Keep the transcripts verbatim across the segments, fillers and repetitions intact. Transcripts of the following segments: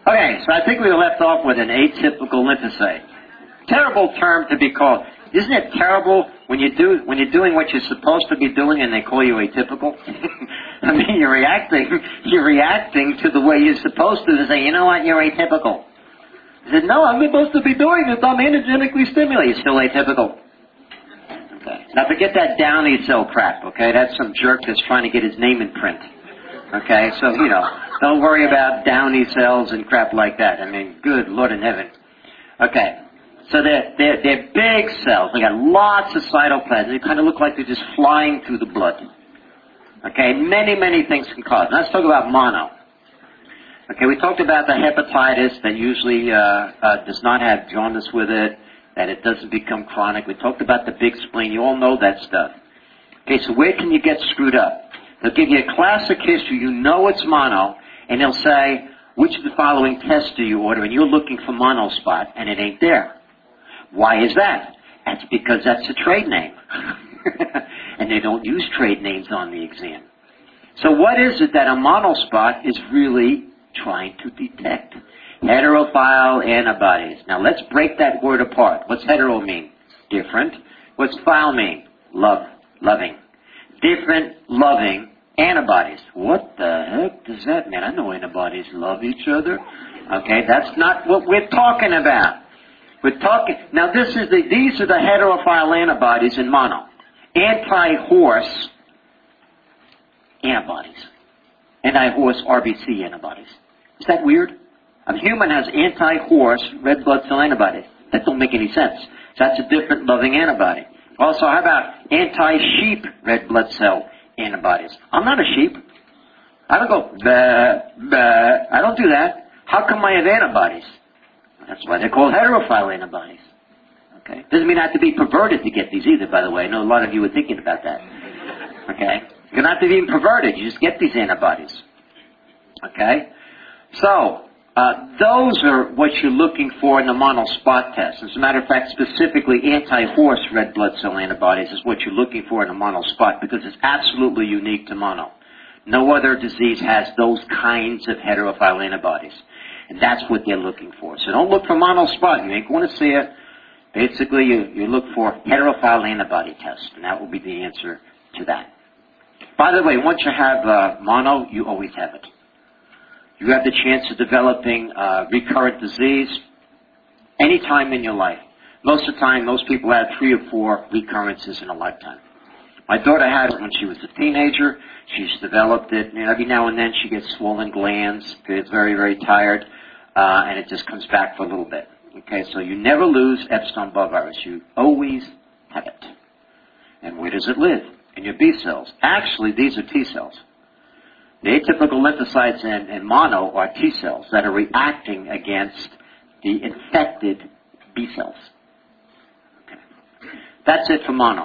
Okay, so I think we left off with an atypical lymphocyte. Terrible term to be called. Isn't it terrible when you do when you're doing what you're supposed to be doing and they call you atypical? I mean, you're reacting you're reacting to the way you're supposed to. They say, you know what, you're atypical. I said, no, I'm supposed to be doing this. I'm energetically stimulated. You're still atypical. Okay. Now forget that Downey cell crap. Okay, that's some jerk that's trying to get his name in print. Okay, so you know, don't worry about Downey cells and crap like that. I mean, good Lord in heaven. Okay. So they're, they're, they're big cells. They got lots of cytoplasm. They kind of look like they're just flying through the blood. Okay, many, many things can cause. Now let's talk about mono. Okay, we talked about the hepatitis that usually uh, uh, does not have jaundice with it, that it doesn't become chronic. We talked about the big spleen. You all know that stuff. Okay, so where can you get screwed up? They'll give you a classic history. You know it's mono, and they'll say, which of the following tests do you order? And you're looking for monospot, and it ain't there. Why is that? That's because that's a trade name. And they don't use trade names on the exam. So what is it that a monospot is really trying to detect? Heterophile antibodies. Now let's break that word apart. What's hetero mean? Different. What's phile mean? Love. Loving. Different, loving antibodies. What the heck does that mean? I know antibodies love each other. Okay, that's not what we're talking about. We're talking, now this is the, these are the heterophile antibodies in mono. Anti-horse antibodies. Anti-horse R B C antibodies. Is that weird? A human has anti-horse red blood cell antibodies. That don't make any sense. So that's a different loving antibody. Also, how about anti-sheep red blood cell antibodies? I'm not a sheep. I don't go, bah, bah. I don't do that. How come I have antibodies? That's why they're called heterophile antibodies. Okay? Doesn't mean I have to be perverted to get these either, by the way. I know a lot of you were thinking about that. Okay? You don't have to be perverted. You just get these antibodies. Okay? So, uh, those are what you're looking for in the monospot test. As a matter of fact, specifically anti-horse red blood cell antibodies is what you're looking for in a monospot because it's absolutely unique to mono. No other disease has those kinds of heterophile antibodies. And that's what they're looking for. So don't look for monospot. You ain't going to see it. Basically, you, you look for heterophile antibody test, and that will be the answer to that. By the way, once you have uh, mono, you always have it. You have the chance of developing uh, recurrent disease any time in your life. Most of the time, most people have three or four recurrences in a lifetime. My daughter had it when she was a teenager. She's developed it, and every now and then she gets swollen glands, gets very, very tired, uh, and it just comes back for a little bit. Okay, so you never lose Epstein-Barr virus. You always have it. And where does it live? In your B cells. Actually, these are T cells. The atypical lymphocytes in, in mono are T cells that are reacting against the infected B cells. Okay. That's it for mono.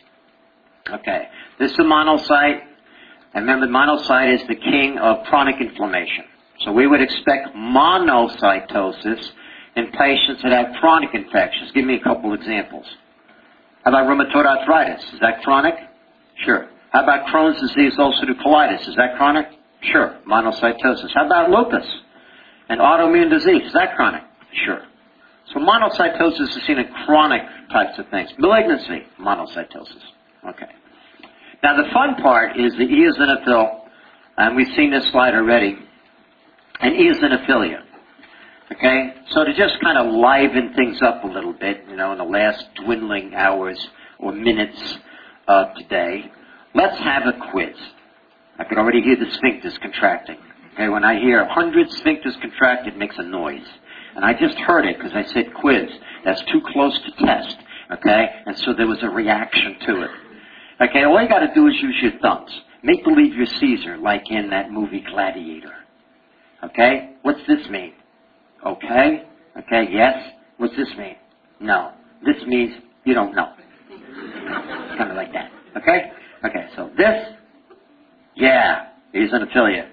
Okay. This is a monocyte. And remember, monocyte is the king of chronic inflammation. So we would expect monocytosis in patients that have chronic infections. Give me a couple examples. How about rheumatoid arthritis? Is that chronic? Sure. How about Crohn's disease, ulcerative colitis? Is that chronic? Sure. Monocytosis. How about lupus and autoimmune disease? Is that chronic? Sure. So monocytosis is seen in chronic types of things. Malignancy, monocytosis. Okay. Now the fun part is the eosinophil, and we've seen this slide already, and eosinophilia. Okay? So to just kind of liven things up a little bit, you know, in the last dwindling hours or minutes of today, let's have a quiz. I can already hear the sphincters contracting. Okay, when I hear one hundred sphincters contract, it makes a noise. And I just heard it because I said quiz. That's too close to test. Okay? And so there was a reaction to it. Okay, all you got to do is use your thumbs. Make believe you're Caesar, like in that movie Gladiator. Okay? What's this mean? Okay? Okay, yes? What's this mean? No. This means you don't know. Kind of like that. Okay? Okay, so this, yeah, eosinophilia.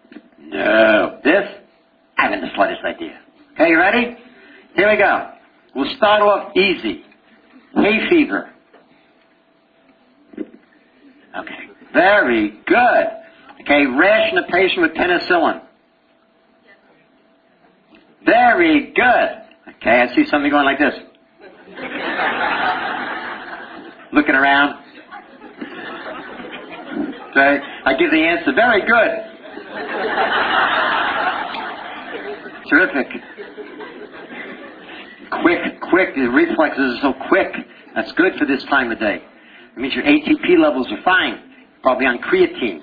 No. This, I haven't the slightest idea. Okay, you ready? Here we go. We'll start off easy. Hay fever. Okay, very good. Okay, rash in a patient with penicillin. Very good. Okay, I see somebody going like this. Looking around. Okay, I give the answer. Very good. Terrific. Quick, quick. The reflexes are so quick. That's good for this time of day. It means your A T P levels are fine. Probably on creatine.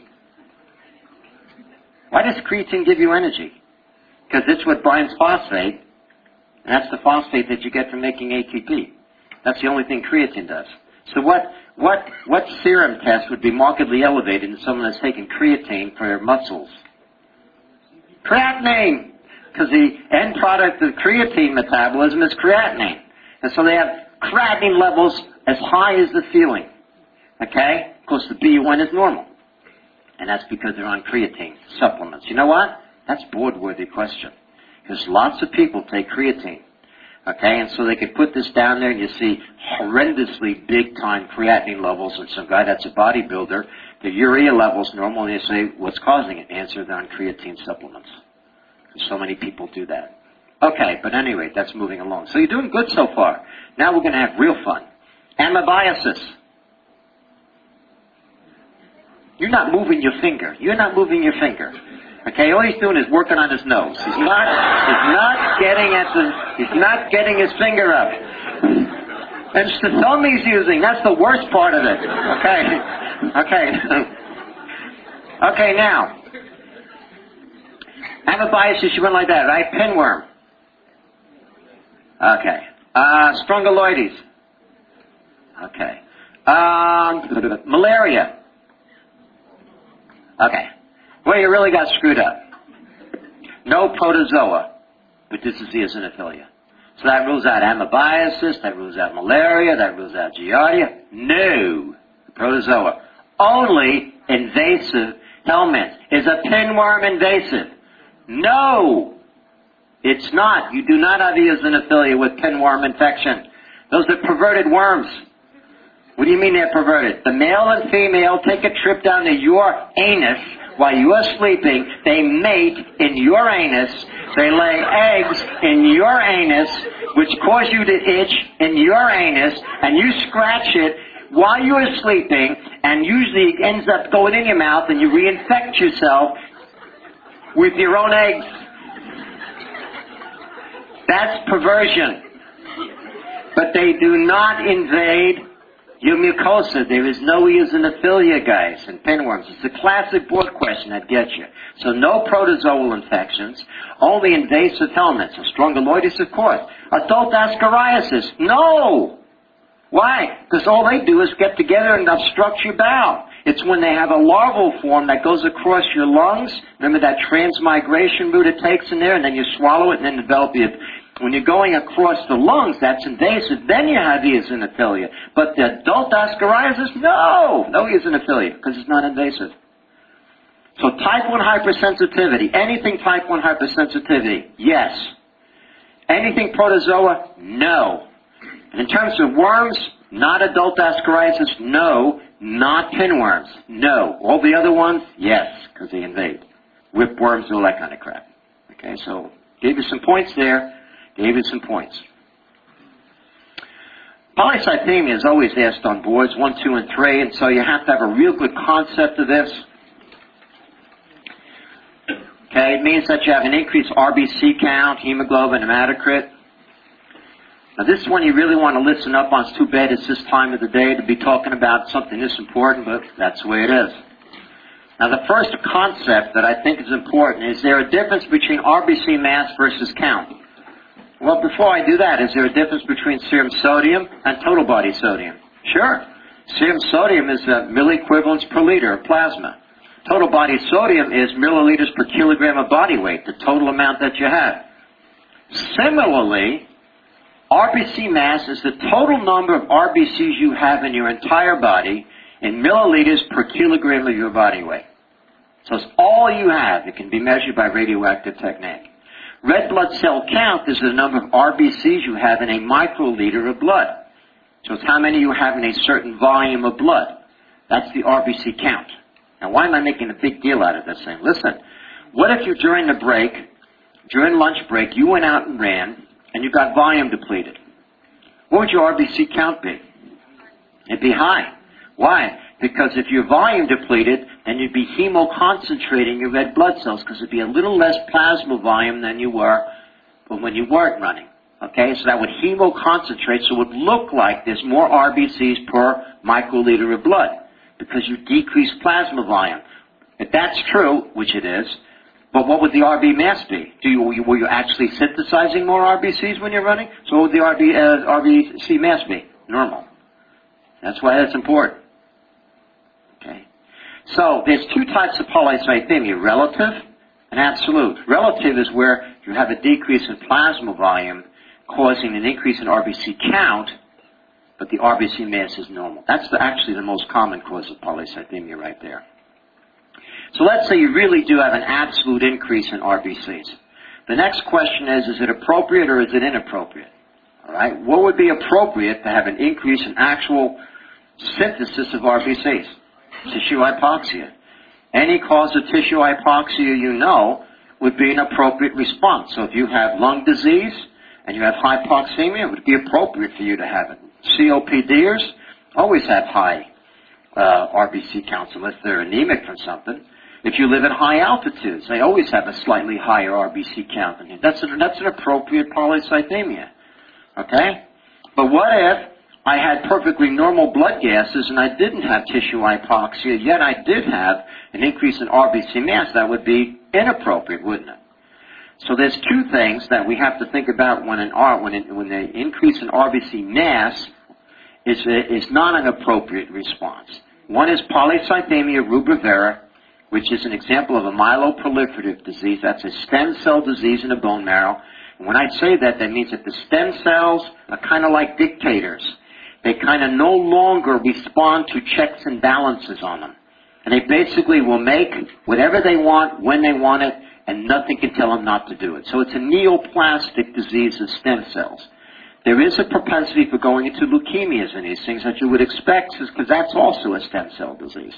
Why does creatine give you energy? Because it's what binds phosphate, and that's the phosphate that you get from making A T P. That's the only thing creatine does. So what, what, what serum test would be markedly elevated in someone that's taking creatine for their muscles? Creatinine! Because the end product of creatine metabolism is creatinine. And so they have creatinine levels as high as the ceiling. Okay? Of course, the B U N is normal. And that's because they're on creatine supplements. You know what? That's a board-worthy question. Because lots of people take creatine. Okay? And so they could put this down there and you see horrendously big-time creatinine levels in some guy that's a bodybuilder. The urea level's normal and they say, what's causing it? Answer, they're on creatine supplements. So many people do that. Okay, but anyway, that's moving along. So you're doing good so far. Now we're going to have real fun. Amoebiasis. You're not moving your finger. You're not moving your finger. Okay, all he's doing is working on his nose. He's not, he's not getting at the, he's not getting his finger up. And it's the thumb he's using. That's the worst part of it. Okay, okay. Okay, now. Amoebiasis, you went like that, right? Pinworm. Okay. Uh, strongyloides. Okay. Um, malaria. Okay. Well, you really got screwed up. No protozoa, but this is eosinophilia. So that rules out amoebiasis, that rules out malaria, that rules out giardia. No protozoa. Only invasive helminths. Is a pinworm invasive? No, it's not. You do not have eosinophilia with pinworm infection. Those are perverted worms. What do you mean they're perverted? The male and female take a trip down to your anus while you are sleeping. They mate in your anus. They lay eggs in your anus, which cause you to itch in your anus, and you scratch it while you are sleeping, and usually it ends up going in your mouth, and you reinfect yourself with your own eggs. That's perversion. But they do not invade your mucosa. There is no eosinophilia, guys, in pinworms. It's a classic board question that gets you. So no protozoal infections, only invasive helminths. So strongyloides, of course. Adult ascariasis, no! Why? Because all they do is get together and obstruct your bowel. It's when they have a larval form that goes across your lungs. Remember that transmigration route it takes in there, and then you swallow it and then develop it. When you're going across the lungs, that's invasive. Then you have eosinophilia. But the adult ascariasis, no! No eosinophilia, because it's not invasive. So type one hypersensitivity. Anything type one hypersensitivity, yes. Anything protozoa, no. And in terms of worms, not adult ascariasis, no. Not pinworms, no. All the other ones, yes, because they invade. Whipworms, all that kind of crap. Okay, so gave you some points there. Gave you some points. Polycythemia is always asked on boards one, two, and three, and so you have to have a real good concept of this. Okay, it means that you have an increased R B C count, hemoglobin, hematocrit. Now this one you really want to listen up on. It's too bad it's this time of the day to be talking about something this important, but that's the way it is. Now the first concept that I think is important is there a difference between R B C mass versus count? Well, before I do that, is there a difference between serum sodium and total body sodium? Sure. Serum sodium is uh, milliequivalents per liter of plasma. Total body sodium is milliliters per kilogram of body weight, the total amount that you have. Similarly, R B C mass is the total number of R B Cs you have in your entire body in milliliters per kilogram of your body weight. So it's all you have. It can be measured by radioactive technique. Red blood cell count is the number of R B Cs you have in a microliter of blood. So it's how many you have in a certain volume of blood. That's the R B C count. Now, why am I making a big deal out of this thing? Listen, what if you, during the break, during lunch break, you went out and ran, and you got volume depleted. What would your R B C count be? It'd be high. Why? Because if you're volume depleted, then you'd be hemoconcentrating your red blood cells because it'd be a little less plasma volume than you were when you weren't running. Okay, so that would hemoconcentrate, so it would look like there's more R B Cs per microliter of blood because you decrease plasma volume. If that's true, which it is, but what would the R B mass be? Do you, were you actually synthesizing more R B Cs when you're running? So what would the R B, uh, R B C mass be? Normal. That's why that's important. Okay. So there's two types of polycythemia, relative and absolute. Relative is where you have a decrease in plasma volume causing an increase in R B C count, but the R B C mass is normal. That's the, actually the most common cause of polycythemia right there. So let's say you really do have an absolute increase in R B Cs. The next question is, is it appropriate or is it inappropriate? All right. What would be appropriate to have an increase in actual synthesis of R B Cs? Tissue hypoxia. Any cause of tissue hypoxia you know would be an appropriate response. So if you have lung disease and you have hypoxemia, it would be appropriate for you to have it. C O P D ers always have high uh, R B C counts unless they're anemic from something. If you live at high altitudes, they always have a slightly higher R B C count than you. That's, a, that's an appropriate polycythemia. Okay? But what if I had perfectly normal blood gases and I didn't have tissue hypoxia, yet I did have an increase in R B C mass? That would be inappropriate, wouldn't it? So there's two things that we have to think about when an R, when, it, when the increase in R B C mass is, a, is not an appropriate response. One is polycythemia rubra vera, which is an example of a myeloproliferative disease. That's a stem cell disease in the bone marrow. And when I say that, that means that the stem cells are kind of like dictators. They kind of no longer respond to checks and balances on them. And they basically will make whatever they want, when they want it, and nothing can tell them not to do it. So it's a neoplastic disease of stem cells. There is a propensity for going into leukemias in these things that you would expect, because that's also a stem cell disease.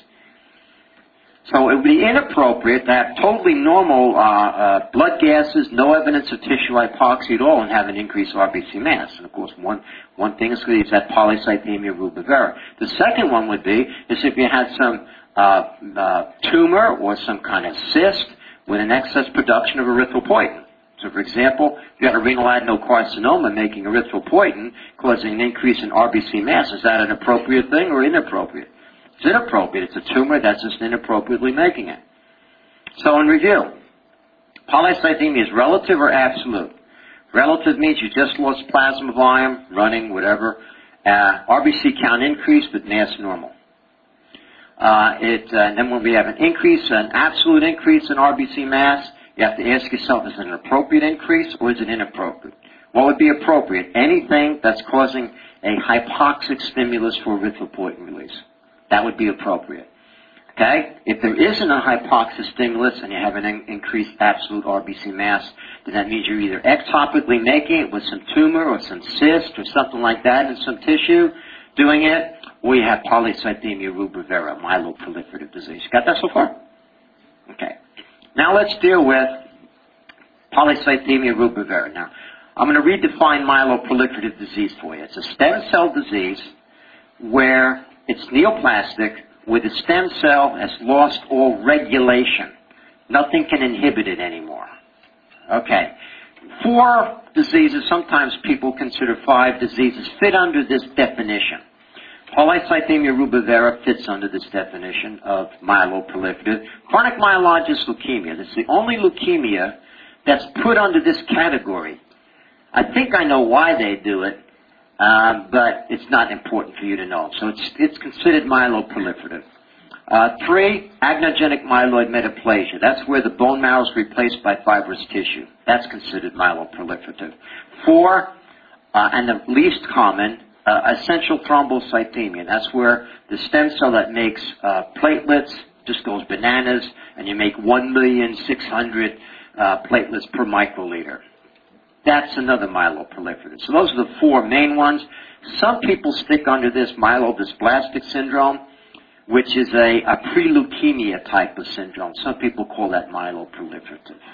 So it would be inappropriate to have totally normal uh, uh, blood gases, no evidence of tissue hypoxia at all, and have an increased R B C mass. And of course, one one thing is that polycythemia rubra vera. The second one would be is if you had some uh, uh, tumor or some kind of cyst with an excess production of erythropoietin. So, for example, if you had a renal adenocarcinoma making erythropoietin, causing an increase in R B C mass, is that an appropriate thing or inappropriate? It's inappropriate. It's a tumor that's just inappropriately making it. So in review, polycythemia is relative or absolute? Relative means you just lost plasma volume, running, whatever. Uh, R B C count increased, but mass normal. Uh, it, uh, and then when we have an increase, an absolute increase in R B C mass, you have to ask yourself, is it an appropriate increase or is it inappropriate? What would be appropriate? Anything that's causing a hypoxic stimulus for erythropoietin release. That would be appropriate. Okay? If there isn't a hypoxic stimulus and you have an in- increased absolute R B C mass, then that means you're either ectopically making it with some tumor or some cyst or something like that in some tissue doing it, or you have polycythemia rubra vera, myeloproliferative disease. Got that so far? Okay. Now let's deal with polycythemia rubra vera. Now, I'm going to redefine myeloproliferative disease for you. It's a stem cell disease where it's neoplastic, where the stem cell has lost all regulation. Nothing can inhibit it anymore. Okay. Four diseases, sometimes people consider five diseases, fit under this definition. Polycythemia rubra vera fits under this definition of myeloproliferative. Chronic myelogenous leukemia, that's the only leukemia that's put under this category. I think I know why they do it. Um, but it's not important for you to know. So it's, it's considered myeloproliferative. Uh, three, agnogenic myeloid metaplasia. That's where the bone marrow is replaced by fibrous tissue. That's considered myeloproliferative. Four, uh, and the least common, uh, essential thrombocythemia. That's where the stem cell that makes uh, platelets just goes bananas, and you make one million six hundred uh, platelets per microliter. That's another myeloproliferative. So those are the four main ones. Some people stick under this myelodysplastic syndrome, which is a, a pre-leukemia type of syndrome. Some people call that myeloproliferative.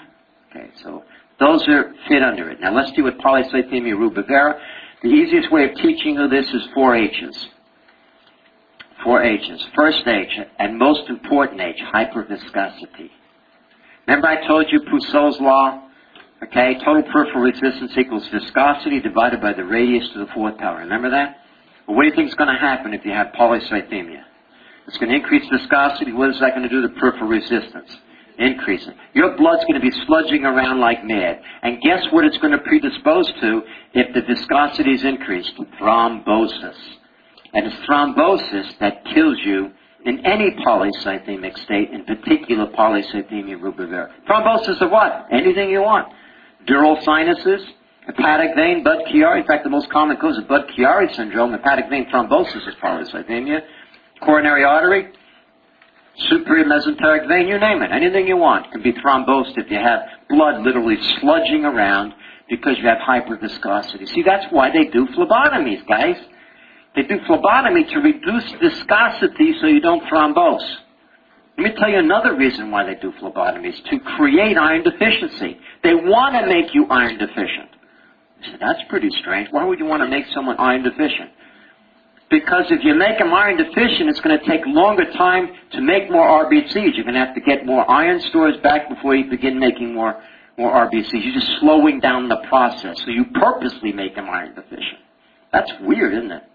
Okay, so those are fit under it. Now let's deal with polycythemia rubra vera. The easiest way of teaching you this is four H's. Four H's. First H, and most important H, hyperviscosity. Remember I told you Poussin's law? Okay, total peripheral resistance equals viscosity divided by the radius to the fourth power. Remember that? Well, what do you think is going to happen if you have polycythemia? It's going to increase viscosity. What is that going to do to peripheral resistance? Increase it. Your blood's going to be sludging around like mad. And guess what it's going to predispose to if the viscosity is increased? Thrombosis. And it's thrombosis that kills you in any polycythemic state, in particular polycythemia rubra vera. Thrombosis of what? Anything you want. Dural sinuses, hepatic vein, Budd-Chiari. In fact, the most common cause of Budd-Chiari syndrome, hepatic vein thrombosis, is polycythemia. Coronary artery, superior mesenteric vein, you name it. Anything you want can be thrombosed if you have blood literally sludging around because you have hyperviscosity. See, that's why they do phlebotomies, guys. They do phlebotomy to reduce viscosity so you don't thrombose. Let me tell you another reason why they do phlebotomies, to create iron deficiency. They want to make you iron deficient. You say, that's pretty strange. Why would you want to make someone iron deficient? Because if you make them iron deficient, it's going to take longer time to make more R B Cs. You're going to have to get more iron stores back before you begin making more, more R B Cs. You're just slowing down the process. So you purposely make them iron deficient. That's weird, isn't it?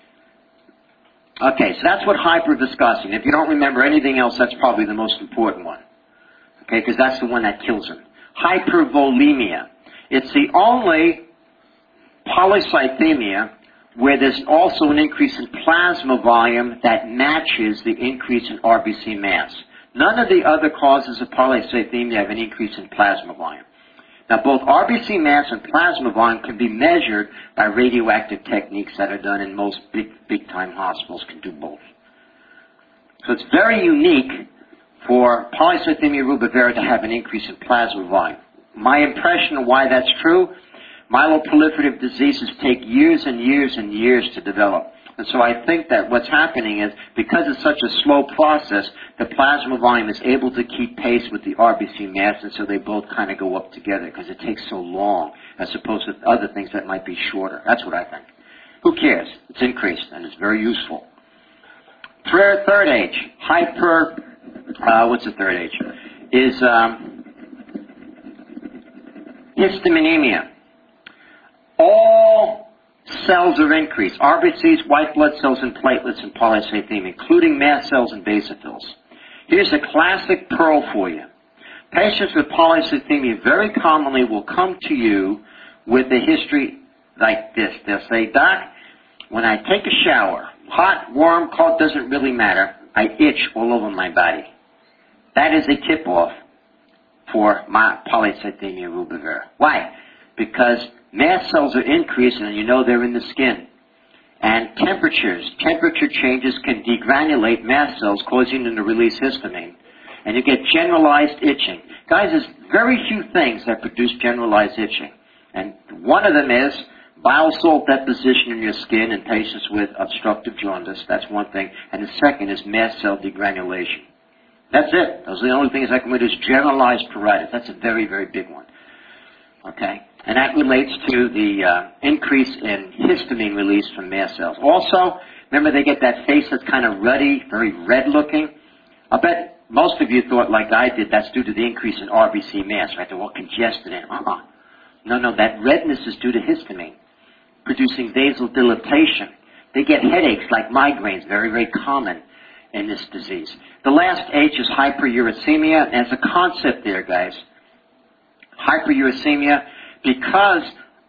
Okay, so that's what hyperviscosity. And if you don't remember anything else, that's probably the most important one. Okay, because that's the one that kills them. Hypervolemia. It's the only polycythemia where there's also an increase in plasma volume that matches the increase in R B C mass. None of the other causes of polycythemia have an increase in plasma volume. Now, both R B C mass and plasma volume can be measured by radioactive techniques that are done in most big, big-time hospitals, can do both. So it's very unique for polycythemia rubra vera to have an increase in plasma volume. My impression of why that's true, myeloproliferative diseases take years and years and years to develop. And so I think that what's happening is, because it's such a slow process, the plasma volume is able to keep pace with the R B C mass, and so they both kind of go up together because it takes so long, as opposed to other things that might be shorter. That's what I think. Who cares? It's increased, and it's very useful. Third, third H, hyper, uh, what's the third H? Is um, histaminemia. All cells are increased. R B Cs, white blood cells, and platelets in polycythemia, including mast cells and basophils. Here's a classic pearl for you. Patients with polycythemia very commonly will come to you with a history like this. They'll say, Doc, when I take a shower, hot, warm, cold, doesn't really matter, I itch all over my body. That is a tip-off for my polycythemia rubra vera. Why? Because mast cells are increasing, and you know they're in the skin. And temperatures, temperature changes can degranulate mast cells, causing them to release histamine. And you get generalized itching. Guys, there's very few things that produce generalized itching. And one of them is bile salt deposition in your skin in patients with obstructive jaundice. That's one thing. And the second is mast cell degranulation. That's it. Those are the only things I can reduce. Generalized pruritus. That's a very, very big one. Okay? And that relates to the uh, increase in histamine release from mast cells. Also, remember they get that face that's kind of ruddy, very red looking? I bet most of you thought, like I did, that's due to the increase in R B C mass, right? They're all congested in. Uh-uh. No, no, that redness is due to histamine, producing vasodilatation. They get headaches like migraines, very, very common in this disease. The last H is hyperuricemia, and there's a concept there, guys. Hyperuricemia, because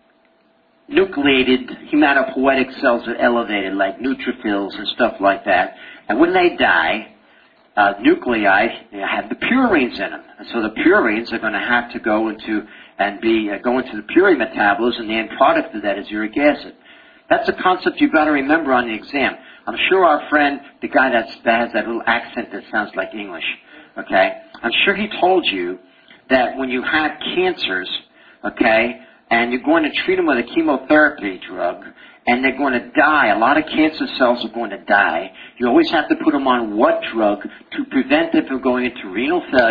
nucleated hematopoietic cells are elevated, like neutrophils and stuff like that, and when they die, uh, nuclei have the purines in them, and so the purines are going to have to go into and be uh, go into the purine metabolism, and the end product of that is uric acid. That's a concept you've got to remember on the exam. I'm sure our friend, the guy that's, that has that little accent that sounds like English, okay, I'm sure he told you that when you have cancers, okay, and you're going to treat them with a chemotherapy drug, and they're going to die, a lot of cancer cells are going to die, you always have to put them on what drug to prevent them from going into renal failure,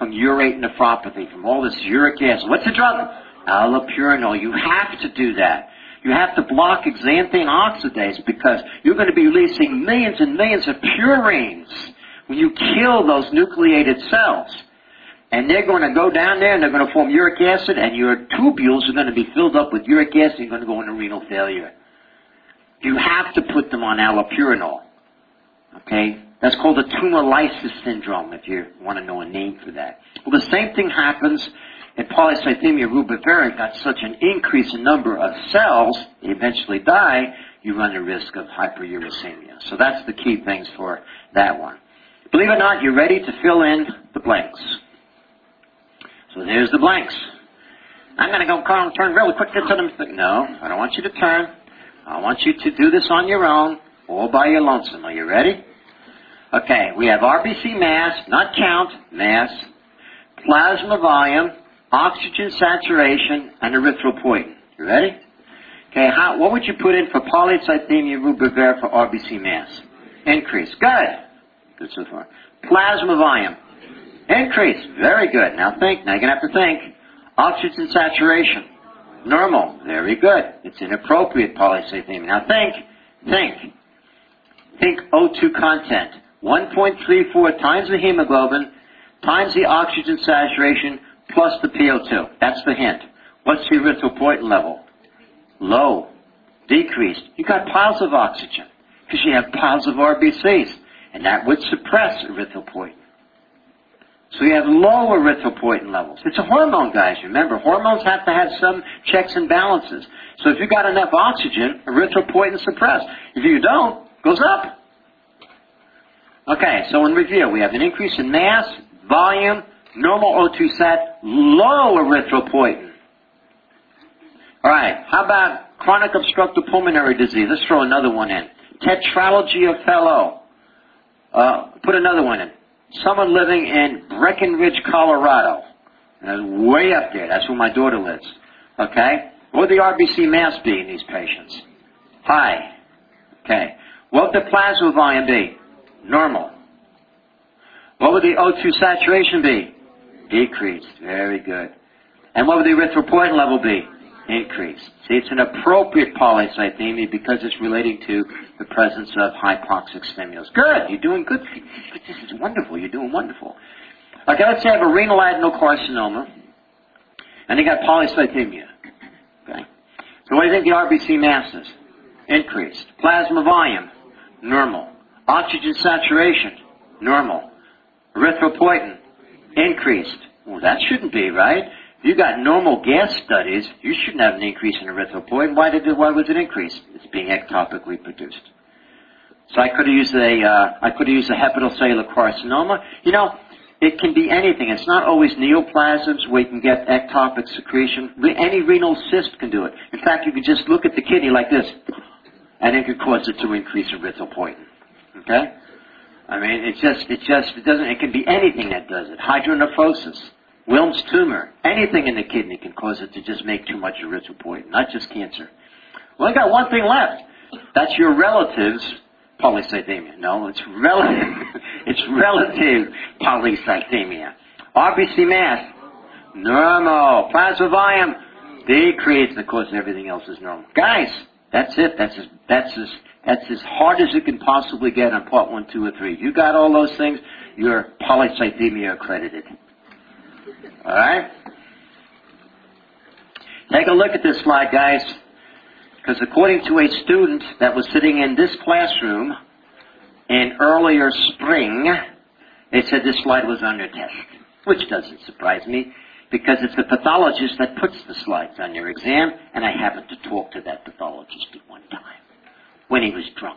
from urate nephropathy, from all this uric acid. What's the drug? Allopurinol. You have to do that. You have to block xanthine oxidase because you're going to be releasing millions and millions of purines when you kill those nucleated cells. And they're going to go down there and they're going to form uric acid, and your tubules are going to be filled up with uric acid and you're going to go into renal failure. You have to put them on allopurinol. Okay? That's called the tumor lysis syndrome, if you want to know a name for that. Well, the same thing happens in polycythemia rubra vera. Got such an increase in number of cells, they eventually die, you run the risk of hyperuricemia. So that's the key things for that one. Believe it or not, you're ready to fill in the blanks. So there's the blanks. I'm going to go Carl, turn really quick to them. No, I don't want you to turn. I want you to do this on your own, all by your lonesome. Are you ready? Okay, we have R B C mass, not count, mass, plasma volume, oxygen saturation, and erythropoietin. You ready? Okay, how, what would you put in for polycythemia rubra vera for R B C mass? Increase. Good. Good so far. Plasma volume. Increase. Very good. Now think. Now you're going to have to think. Oxygen saturation. Normal. Very good. It's inappropriate polycythemia. Now think. Think. Think O two content. one point three four times the hemoglobin times the oxygen saturation plus the P O two. That's the hint. What's the erythropoietin level? Low. Decreased. You got piles of oxygen because you have piles of R B Cs, and that would suppress erythropoietin. So you have low erythropoietin levels. It's a hormone, guys. Remember, hormones have to have some checks and balances. So if you got enough oxygen, erythropoietin is suppressed. If you don't, it goes up. Okay, so in review, we have an increase in mass, volume, normal O two sat, low erythropoietin. All right, how about chronic obstructive pulmonary disease? Let's throw another one in. Tetralogy of Fallot. Uh, put another one in. Someone living in Breckenridge, Colorado. That's way up there. That's where my daughter lives. Okay? What would the R B C mass be in these patients? High. Okay. What would the plasma volume be? Normal. What would the O two saturation be? Decreased. Very good. And what would the erythropoietin level be? Increased. See, it's an appropriate polycythemia because it's relating to the presence of hypoxic stimulus. Good. You're doing good. This is wonderful. You're doing wonderful. Okay, let's say I have a renal adenocarcinoma, and they got polycythemia. Okay. So what do you think the R B C mass is? Increased. Plasma volume? Normal. Oxygen saturation? Normal. Erythropoietin? Increased. Well, that shouldn't be, right? If you got normal gas studies, you shouldn't have an increase in erythropoietin. Why did it, why was it increased? It's being ectopically produced. So I could have used a uh, I could have used a hepatocellular carcinoma. You know, it can be anything. It's not always neoplasms where you can get ectopic secretion. Any renal cyst can do it. In fact, you can just look at the kidney like this, and it could cause it to increase erythropoietin. Okay? I mean, it just it just it doesn't. It can be anything that does it. Hydronephrosis. Wilms tumor, anything in the kidney can cause it to just make too much erythropoietin, not just cancer. Well, I got one thing left. That's your relative's polycythemia. No, it's relative. It's relative polycythemia. R B C mass, normal. Plasma volume, decreased. Of course, everything else is normal. Guys, that's it. That's as, that's as, that's as hard as it can possibly get on part one, two, or three. You got all those things, you're polycythemia accredited. All right? Take a look at this slide, guys, because according to a student that was sitting in this classroom in earlier spring, they said this slide was under test, which doesn't surprise me because it's the pathologist that puts the slides on your exam, and I happened to talk to that pathologist at one time when he was drunk.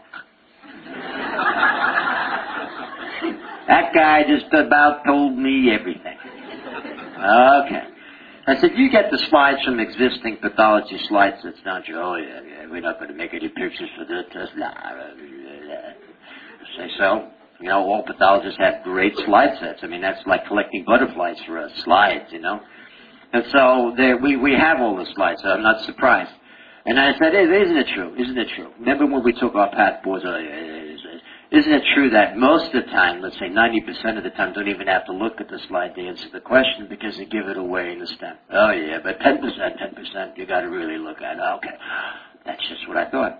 That guy just about told me everything. Okay. I said, you get the slides from existing pathology slide sets, don't you? Oh, yeah, yeah, we're not going to make any pictures for the test. I say so. You know, all pathologists have great slide sets. I mean, that's like collecting butterflies for us, slides, you know. And so there, we, we have all the slides, so I'm not surprised. And I said, hey, isn't it true? Isn't it true? Remember when we took our path boards? Uh, Isn't it true that most of the time, let's say ninety percent of the time, don't even have to look at the slide to answer the question because they give it away in the STEM? Oh, yeah, but ten percent, ten percent, you got to really look at it. Okay, that's just what I thought.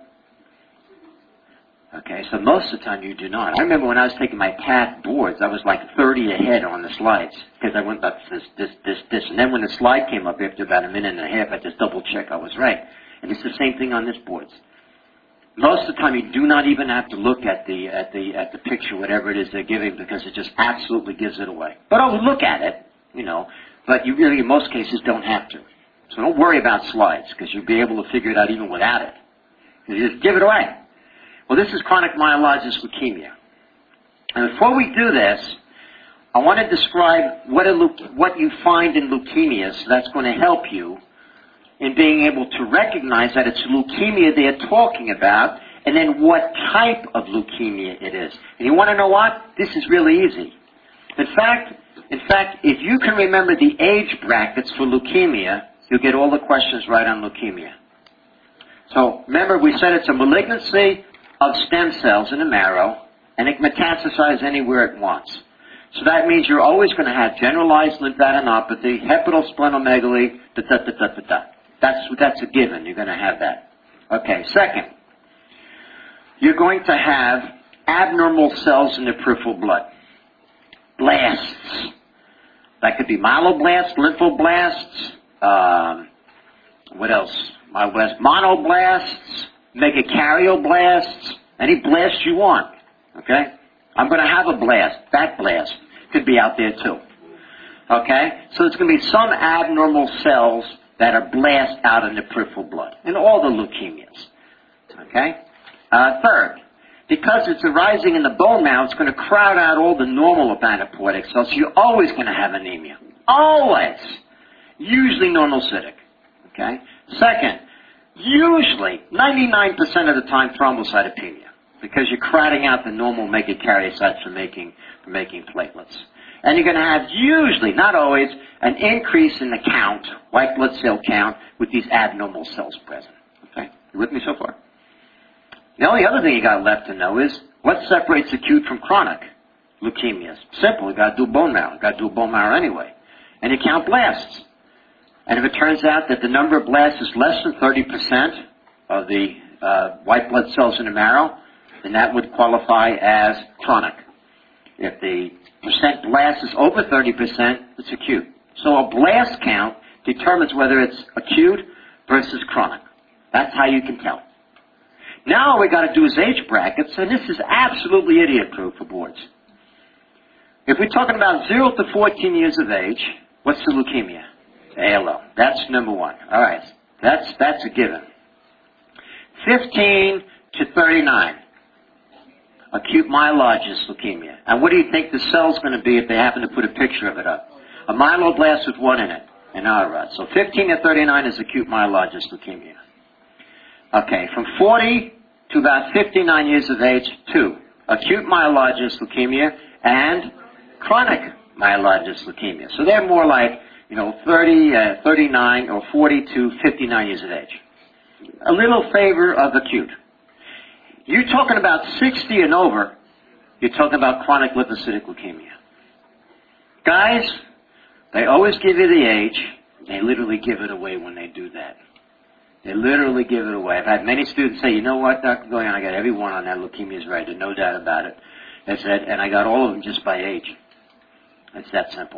Okay, so most of the time you do not. I remember when I was taking my P A T boards, I was like thirty ahead on the slides because I went up this, this, this, this. And then when the slide came up after about a minute and a half, I just double-check I was right. And it's the same thing on this boards. Most of the time, you do not even have to look at the at the at the picture, whatever it is they're giving, because it just absolutely gives it away. But I'll look at it, you know. But you really, in most cases, don't have to. So don't worry about slides, because you'll be able to figure it out even without it. You just give it away. Well, this is chronic myelogenous leukemia. And before we do this, I want to describe what a leuke- what you find in leukemias. So that's going to help you in being able to recognize that it's leukemia they're talking about, and then what type of leukemia it is. And you want to know what? This is really easy. In fact, in fact, if you can remember the age brackets for leukemia, you'll get all the questions right on leukemia. So remember, we said it's a malignancy of stem cells in the marrow, and it can metastasize anywhere it wants. So that means you're always going to have generalized lymphadenopathy, hepatosplenomegaly, da da da da da da. That's, that's a given. You're going to have that. Okay, second, you're going to have abnormal cells in the peripheral blood. Blasts. That could be myeloblasts, lymphoblasts, um, what else? Myeloblasts, monoblasts, megakaryoblast, any blast you want. Okay? I'm going to have a blast. That blast could be out there too. Okay? So there's going to be some abnormal cells that are blast out in the peripheral blood in all the leukemias. Okay? Uh, third, because it's arising in the bone marrow, it's going to crowd out all the normal hematopoietic cells, so you're always going to have anemia. Always. Usually normocytic. Okay? Second, usually, ninety-nine percent of the time, thrombocytopenia, because you're crowding out the normal megakaryocytes for making, for making platelets. And you're going to have usually, not always, an increase in the count, white blood cell count, with these abnormal cells present. Okay? You with me so far? The only other thing you got left to know is what separates acute from chronic leukemias. Simple. You got to do bone marrow. You got to do bone marrow anyway. And you count blasts. And if it turns out that the number of blasts is less than thirty percent of the uh, white blood cells in the marrow, then that would qualify as chronic. If the percent blast is over thirty percent, it's acute. So a blast count determines whether it's acute versus chronic. That's how you can tell. Now all we got to do is age brackets, and this is absolutely idiot-proof for boards. If we're talking about zero to fourteen years of age, what's the leukemia? A L L. That's number one. All right. That's, that's a given. fifteen to thirty-nine. Acute myelogenous leukemia. And what do you think the cell's going to be if they happen to put a picture of it up? A myeloblast with what in it? An R R O D. So fifteen to thirty-nine is acute myelogenous leukemia. Okay, from forty to about fifty-nine years of age, two. Acute myelogenous leukemia and chronic myelogenous leukemia. So they're more like, you know, thirty, uh, thirty-nine, or forty to fifty-nine years of age. A little favor of acute. You're talking about sixty and over, you're talking about chronic lymphocytic leukemia. Guys, they always give you the age. They literally give it away when they do that. They literally give it away. I've had many students say, you know what, Doctor Goyan, I got every one on that leukemia's right, no doubt about it. I said, and I got all of them just by age. It's that simple.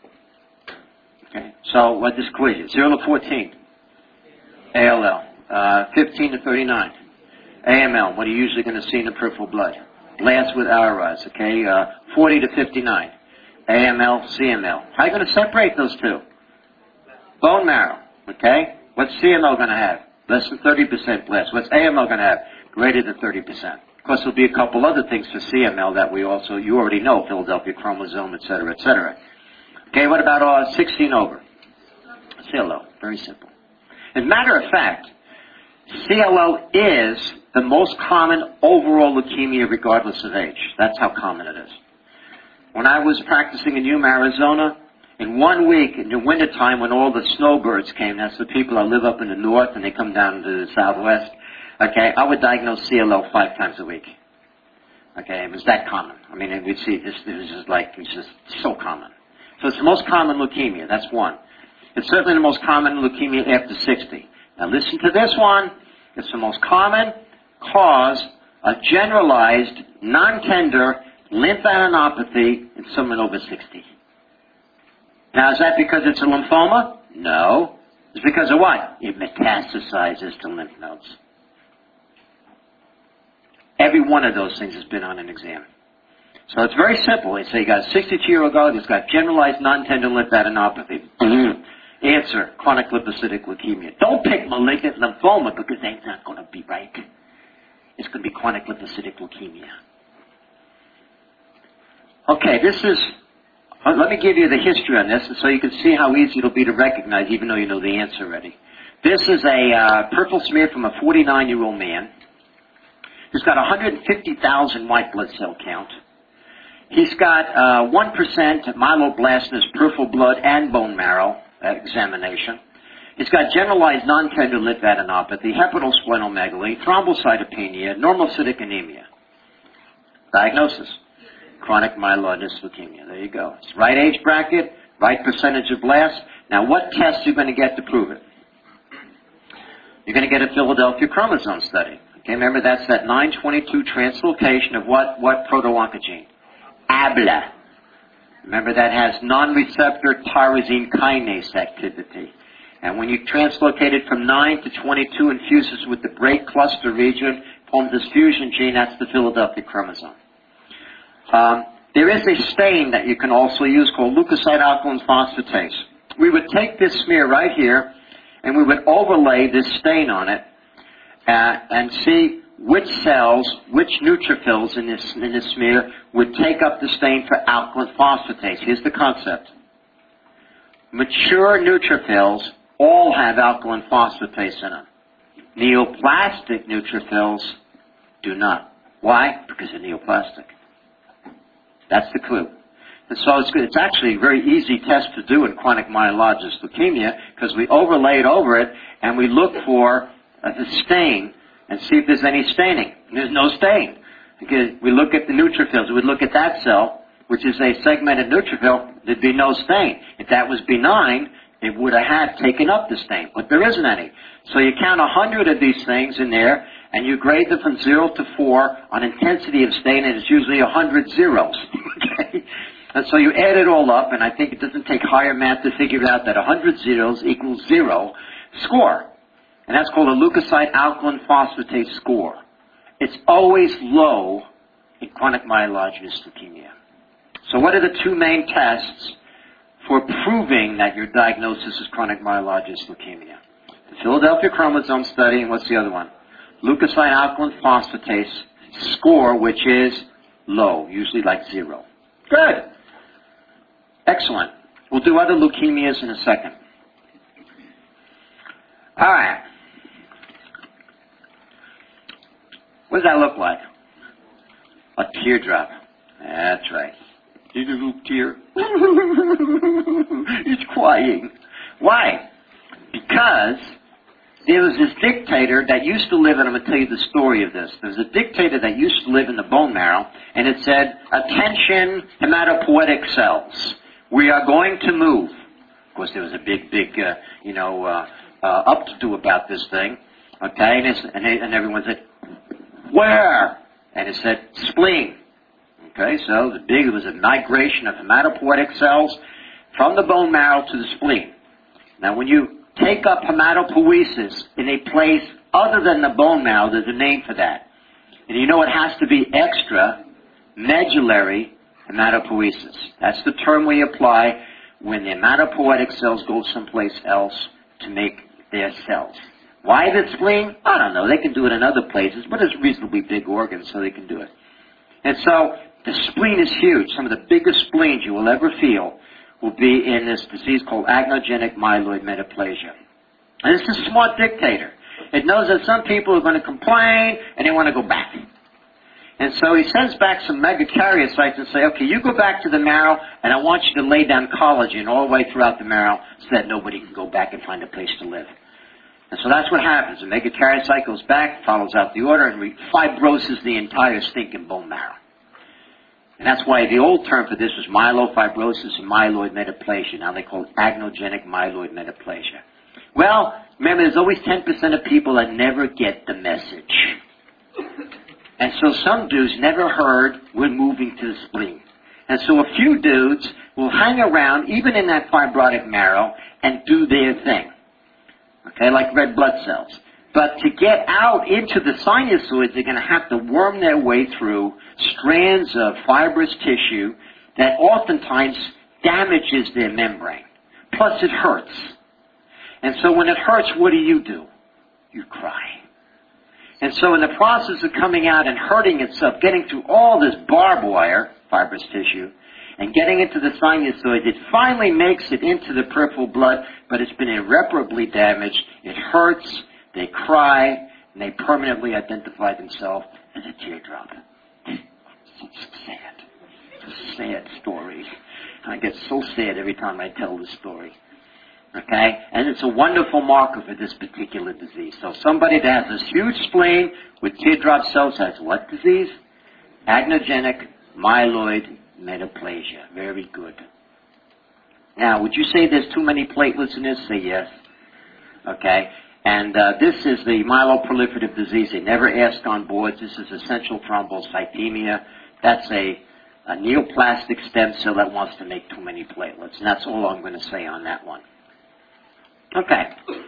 Okay, so what this quiz is, zero to fourteen, A L L, uh, fifteen to thirty-nine. A M L, what are you usually going to see in the peripheral blood? Blast with R R Os, okay? Uh, forty to fifty-nine. A M L, C M L. How are you going to separate those two? Bone marrow, okay? What's C M L going to have? Less than thirty percent blast. What's A M L going to have? Greater than thirty percent. Of course, there'll be a couple other things for C M L that we also, you already know, Philadelphia chromosome, et cetera, et cetera. Okay, what about uh, sixteen over? C L L, very simple. As a matter of fact, C L L is the most common overall leukemia regardless of age. That's how common it is. When I was practicing in Yuma, Arizona, in one week, in the wintertime when all the snowbirds came, that's the people that live up in the north and they come down to the southwest, okay, I would diagnose C L L five times a week. Okay, it was that common. I mean, we'd see this, this is like, it's just so common. So it's the most common leukemia, that's one. It's certainly the most common leukemia after sixty. Now listen to this one. It's the most common cause of generalized, non-tender lymphadenopathy in someone over sixty. Now is that because it's a lymphoma? No. It's because of what? It metastasizes to lymph nodes. Every one of those things has been on an exam. So it's very simple. They say you got a sixty-two-year-old guy who's got generalized non-tender lymphadenopathy. Answer, chronic lymphocytic leukemia. Don't pick malignant lymphoma because that's not going to be right. It's going to be chronic lymphocytic leukemia. Okay, this is, uh, let me give you the history on this so you can see how easy it'll be to recognize even though you know the answer already. This is a uh, peripheral smear from a forty-nine-year-old man who's got one hundred fifty thousand white blood cell count. He's got uh, one percent myeloblasts in his peripheral blood and bone marrow uh, examination. He's got generalized non-tender lymphadenopathy, hepatosplenomegaly, thrombocytopenia, normocytic anemia. Diagnosis, chronic myelogenous leukemia. There you go. It's right age bracket, right percentage of blasts. Now what tests are you going to get to prove it? You're going to get a Philadelphia chromosome study. Okay, remember that's that nine twenty-two translocation of what, what proto-oncogene? A B L A. Remember that has non-receptor tyrosine kinase activity. And when you translocate it from nine to twenty-two and fuses with the break cluster region, forms this fusion gene, that's the Philadelphia chromosome. Um, there is a stain that you can also use called leukocyte alkaline phosphatase. We would take this smear right here, and we would overlay this stain on it, uh, and see which cells, which neutrophils in this, in this smear would take up the stain for alkaline phosphatase. Here's the concept. Mature neutrophils all have alkaline phosphatase in them. Neoplastic neutrophils do not. Why? Because they're neoplastic. That's the clue. And so it's, it's actually a very easy test to do in chronic myelogenous leukemia because we overlay it over it and we look for uh, the stain and see if there's any staining. And there's no stain. Because we look at the neutrophils. We look at that cell, which is a segmented neutrophil, there'd be no stain. If that was benign, it would have had taken up the stain. But there isn't any. So you count a hundred of these things in there, and you grade them from zero to four on intensity of stain, and it's usually a hundred zeros. Okay? And so you add it all up, and I think it doesn't take higher math to figure out that a hundred zeros equals zero score. And that's called a leukocyte alkaline phosphatase score. It's always low in chronic myelogenous leukemia. So what are the two main tests for proving that your diagnosis is chronic myelogenous leukemia? The Philadelphia chromosome study, and what's the other one? Leukocyte alkaline phosphatase score, which is low, usually like zero. Good. Excellent. We'll do other leukemias in a second. All right. What does that look like? A teardrop. That's right. You a little tear. It's crying. Why? Because there was this dictator that used to live, and I'm going to tell you the story of this. There was a dictator that used to live in the bone marrow, and it said, attention hematopoietic cells. We are going to move. Of course, there was a big, big, uh, you know, uh, uh, up-to-do about this thing. Okay, and, it's, and, and everyone said, where? And it said, spleen. Okay, so the big, it was a migration of hematopoietic cells from the bone marrow to the spleen. Now, when you take up hematopoiesis in a place other than the bone marrow, there's a name for that. And you know it has to be extra medullary hematopoiesis. That's the term we apply when the hematopoietic cells go someplace else to make their cells. Why the spleen? I don't know. They can do it in other places, but it's reasonably big organs, so they can do it. And so the spleen is huge. Some of the biggest spleens you will ever feel will be in this disease called agnogenic myeloid metaplasia. And it's a smart dictator. It knows that some people are going to complain and they want to go back. And so he sends back some megakaryocytes and say, okay, you go back to the marrow and I want you to lay down collagen all the way throughout the marrow so that nobody can go back and find a place to live. And so that's what happens. The megakaryocyte goes back, follows out the order, and re- fibroses the entire stinking bone marrow. And that's why the old term for this was myelofibrosis and myeloid metaplasia. Now they call it agnogenic myeloid metaplasia. Well, remember, there's always ten percent of people that never get the message. And so some dudes never heard we're moving to the spleen. And so a few dudes will hang around, even in that fibrotic marrow, and do their thing. Okay, like red blood cells. But to get out into the sinusoids, they're going to have to worm their way through strands of fibrous tissue that oftentimes damages their membrane. Plus it hurts. And so when it hurts, what do you do? You cry. And so in the process of coming out and hurting itself, getting through all this barbed wire, fibrous tissue, and getting into the sinusoid, it finally makes it into the peripheral blood, but it's been irreparably damaged. It hurts, they cry, and they permanently identify themselves as a teardrop. It's sad. It's a sad story. I get so sad every time I tell this story. Okay? And it's a wonderful marker for this particular disease. So somebody that has this huge spleen with teardrop cells has what disease? Agnogenic myeloid metaplasia. Very good. Now, would you say there's too many platelets in this? Say yes. Okay? And uh, this is the myeloproliferative disease. They never ask on boards. This is essential thrombocythemia. That's a, a neoplastic stem cell that wants to make too many platelets. And that's all I'm going to say on that one. Okay.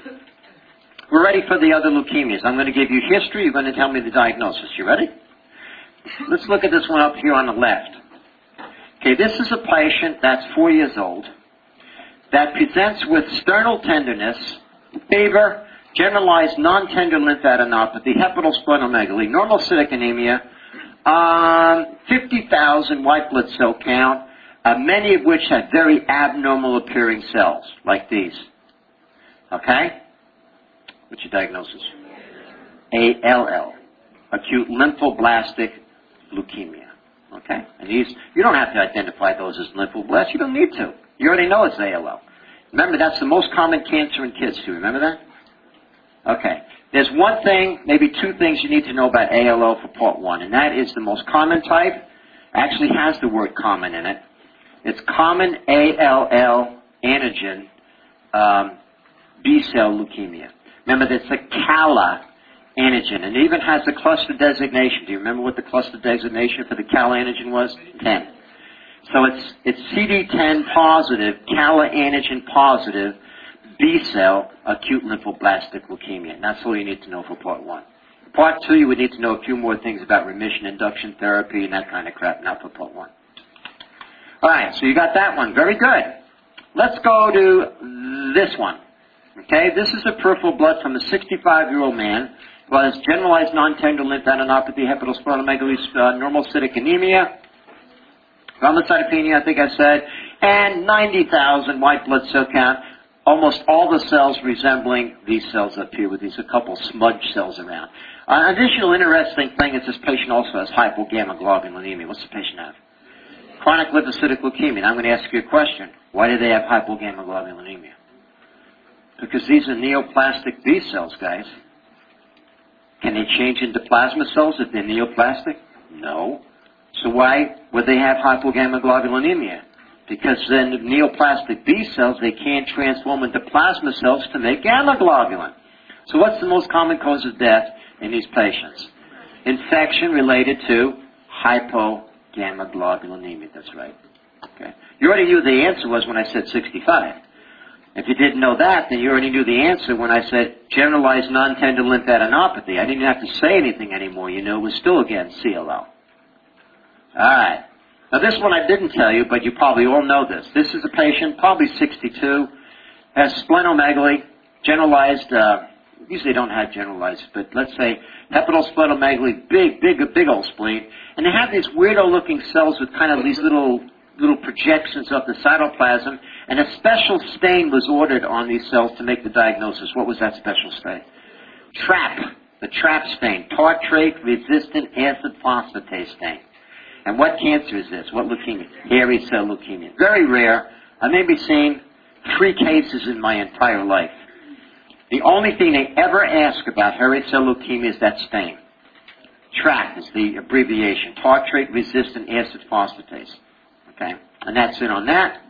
We're ready for the other leukemias. I'm going to give you history. You're going to tell me the diagnosis. You ready? Let's look at this one up here on the left. Okay, this is a patient that's four years old that presents with sternal tenderness, fever, generalized non-tender lymphadenopathy, hepatosplenomegaly, normocytic anemia, um, fifty thousand white blood cell count, uh, many of which have very abnormal appearing cells, like these. Okay? What's your diagnosis? A L L, acute lymphoblastic leukemia. Okay? And these, you don't have to identify those as lymphoblasts. You don't need to. You already know it's A L L. Remember, that's the most common cancer in kids, too. Remember that? Okay. There's one thing, maybe two things you need to know about A L L for part one, and that is the most common type. Actually has the word common in it. It's common A L L antigen um, B-cell leukemia. Remember, that's a CALA antigen, and it even has a cluster designation. Do you remember what the cluster designation for the CALA antigen was? ten. So it's it's C D ten positive, CALA antigen positive, B-cell acute lymphoblastic leukemia. And that's all you need to know for part one. Part two, you would need to know a few more things about remission induction therapy and that kind of crap, not for part one. All right, so you got that one. Very good. Let's go to this one. Okay, this is a peripheral blood from a sixty-five-year-old man who has generalized non-tender lymphadenopathy, hepatosplenomegaly, uh, normocytic anemia, thrombocytopenia, I think I said, and ninety thousand white blood cell count, almost all the cells resembling these cells up here with these a couple smudge cells around. Uh, an additional interesting thing is this patient also has hypogammaglobulinemia. What's the patient have? Chronic lymphocytic leukemia. Now I'm going to ask you a question. Why do they have hypogammaglobulinemia? Because these are neoplastic B cells, guys. Can they change into plasma cells if they're neoplastic? No. So why would they have hypogammaglobulinemia? Because then the neoplastic B cells, they can't transform into plasma cells to make gamma globulin. So what's the most common cause of death in these patients? Infection related to hypogammaglobulinemia. That's right. Okay. You already knew the answer was when I said sixty-five. If you didn't know that, then you already knew the answer when I said generalized non-tender lymphadenopathy. I didn't have to say anything anymore. You know, it was still, again, C L L. All right. Now, this one I didn't tell you, but you probably all know this. This is a patient, probably sixty-two, has splenomegaly, generalized, uh, usually they don't have generalized, but let's say hepatosplenomegaly, big, big, big old spleen. And they have these weirdo-looking cells with kind of these little little projections of the cytoplasm, and a special stain was ordered on these cells to make the diagnosis. What was that special stain? TRAP, the TRAP stain, tartrate-resistant acid phosphatase stain. And what cancer is this? What leukemia? Hairy cell leukemia. Very rare. I've maybe seen three cases in my entire life. The only thing they ever ask about hairy cell leukemia is that stain. TRAC is the abbreviation, tartrate-resistant acid phosphatase. Okay, and that's it on that.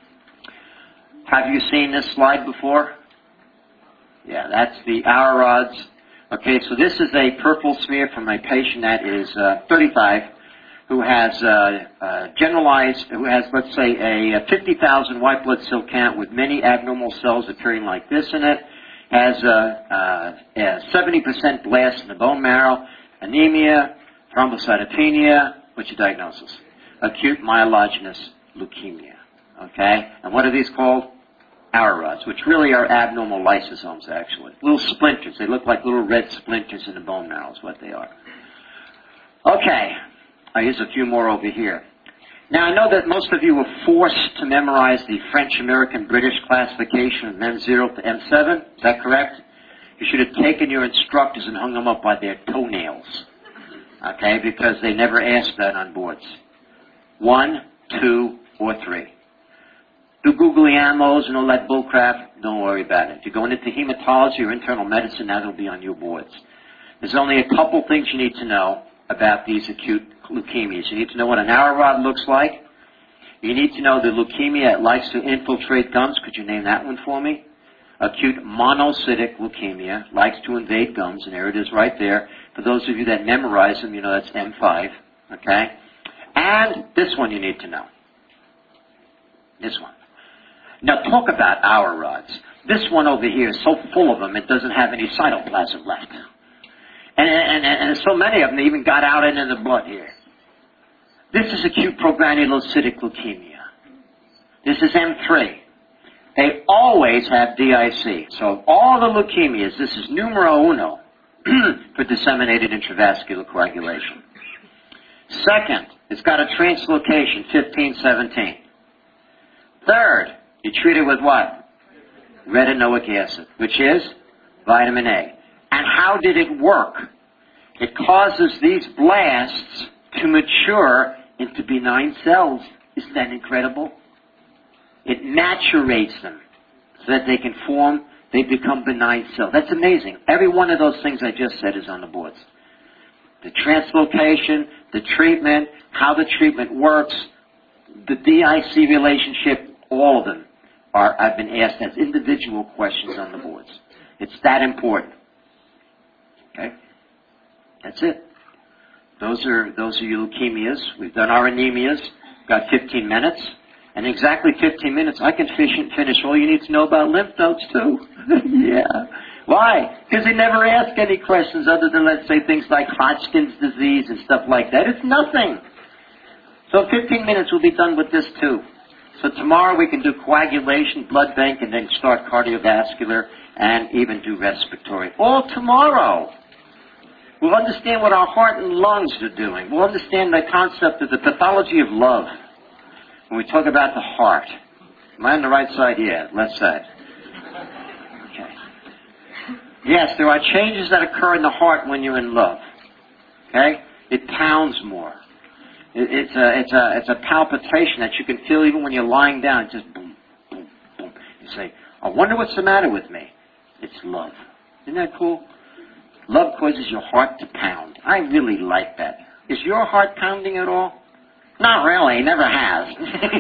Have you seen this slide before? Yeah, that's the hour rods. Okay, so this is a purple smear from a patient that is uh, thirty-five, who has uh, uh, generalized, who has, let's say, a fifty thousand white blood cell count with many abnormal cells appearing like this in it, has uh, uh, a seventy percent blast in the bone marrow, anemia, thrombocytopenia. What's your diagnosis? Acute myelogenous leukemia. Okay, and what are these called? Hour rods, which really are abnormal lysosomes, actually. Little splinters. They look like little red splinters in the bone marrow is what they are. Okay. Uh, here's a few more over here. Now, I know that most of you were forced to memorize the French-American-British classification of M zero to M seven. Is that correct? You should have taken your instructors and hung them up by their toenails. Okay? Because they never asked that on boards. One, two, or three. Do googly ammos and all that bullcrap, don't worry about it. If you're going into hematology or internal medicine, that'll be on your boards. There's only a couple things you need to know about these acute leukemias. You need to know what an hour rod looks like. You need to know the leukemia that likes to infiltrate gums. Could you name that one for me? Acute monocytic leukemia likes to invade gums, and there it is right there. For those of you that memorize them, you know that's M five. Okay? And this one you need to know. This one. Now, talk about hour rods. This one over here is so full of them, it doesn't have any cytoplasm left. And, and, and, and so many of them even got out into the blood here. This is acute progranulocytic leukemia. This is M three. They always have D I C. So all the leukemias, this is numero uno for disseminated intravascular coagulation. Second, it's got a translocation, fifteen seventeen. Third, you treat it with what? Retinoic acid, which is vitamin A. And how did it work? It causes these blasts to mature into benign cells. Isn't that incredible? It maturates them so that they can form, they become benign cells. That's amazing. Every one of those things I just said is on the boards. The translocation, the treatment, how the treatment works, the D I C relationship, all of them are, I've been asked as individual questions on the boards. It's that important. Okay? That's it. Those are, those are your leukemias. We've done our anemias. Got fifteen minutes. And in exactly fifteen minutes, I can fish and finish all you need to know about lymph nodes, too. Yeah. Why? Because they never ask any questions other than, let's say, things like Hodgkin's disease and stuff like that. It's nothing. So fifteen minutes we'll be done with this, too. So tomorrow we can do coagulation, blood bank, and then start cardiovascular and even do respiratory. All tomorrow. We'll understand what our heart and lungs are doing. We'll understand the concept of the pathology of love. When we talk about the heart. Am I on the right side? Yeah, left side. Okay. Yes, there are changes that occur in the heart when you're in love. Okay? It pounds more. It's a, it's a, it's a palpitation that you can feel even when you're lying down. It's just boom, boom, boom. You say, I wonder what's the matter with me. It's love. Isn't that cool? Love causes your heart to pound. I really like that. Is your heart pounding at all? Not really. Never has.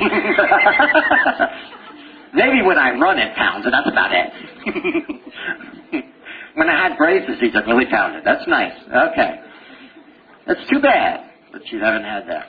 Maybe when I run it pounds, and that's about it. When I had Graves' disease, it really pounded. That's nice. Okay. That's too bad. But you haven't had that.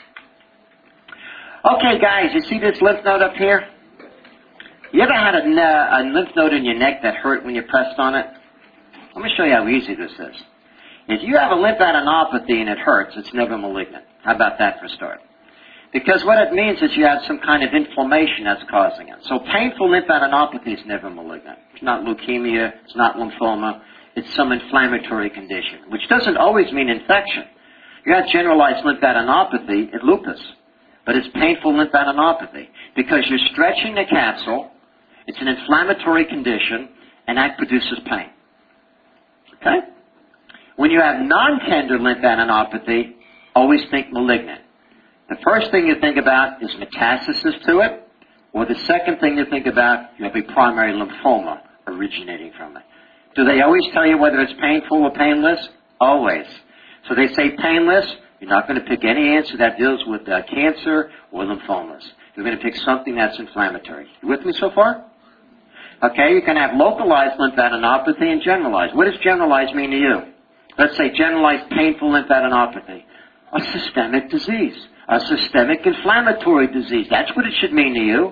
Okay, guys, you see this lymph node up here? You ever had a, uh, a lymph node in your neck that hurt when you pressed on it? Let me show you how easy this is. If you have a lymphadenopathy and it hurts, it's never malignant. How about that for a start? Because what it means is you have some kind of inflammation that's causing it. So painful lymphadenopathy is never malignant. It's not leukemia. It's not lymphoma. It's some inflammatory condition, which doesn't always mean infection. You have generalized lymphadenopathy at lupus, but it's painful lymphadenopathy because you're stretching the capsule, it's an inflammatory condition, and that produces pain. Okay? When you have non-tender lymphadenopathy, always think malignant. The first thing you think about is metastasis to it, or the second thing you think about, you have a primary lymphoma originating from it. Do they always tell you whether it's painful or painless? Always. So they say painless. You're not going to pick any answer that deals with uh, cancer or lymphomas. You're going to pick something that's inflammatory. You with me so far? Okay, you can have localized lymphadenopathy and generalized. What does generalized mean to you? Let's say generalized painful lymphadenopathy. A systemic disease. A systemic inflammatory disease. That's what it should mean to you.